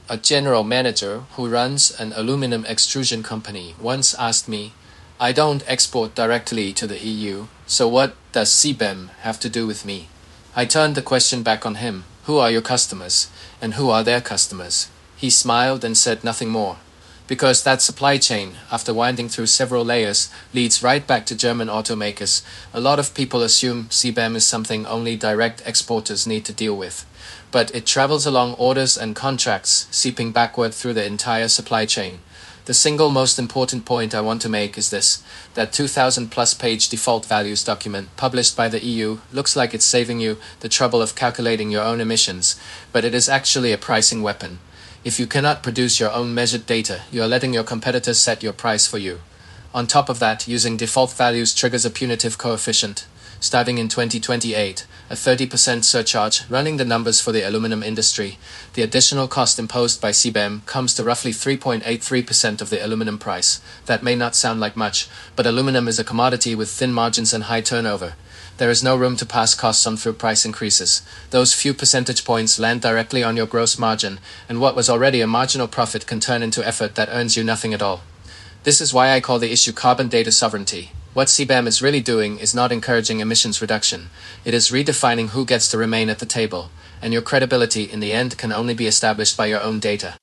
A general manager who runs an aluminum extrusion company once asked me, I don't export directly to the EU, so what does CBAM have to do with me? I turned the question back on him. Who are your customers, and who are their customers? He smiled and said nothing more. Because that supply chain, after winding through several layers, leads right back to German automakers. A lot of people assume CBAM is something only direct exporters need to deal with. But it travels along orders and contracts, seeping backward through the entire supply chain. The single most important point I want to make is this, that 2,000 plus page default values document published by the EU looks like it's saving you the trouble of calculating your own emissions, but it is actually a pricing weapon. If you cannot produce your own measured data, you are letting your competitors set your price for you. On top of that, using default values triggers a punitive coefficient. Starting in 2028, a 30% surcharge running the numbers for the aluminum industry. The additional cost imposed by CBAM comes to roughly 3.83% of the aluminum price. That may not sound like much, but aluminum is a commodity with thin margins and high turnover. There is no room to pass costs on through price increases. Those few percentage points land directly on your gross margin, and what was already a marginal profit can turn into effort that earns you nothing at all. This is why I call the issue carbon data sovereignty. What CBAM is really doing is not encouraging emissions reduction. It is redefining who gets to remain at the table, and your credibility in the end can only be established by your own data.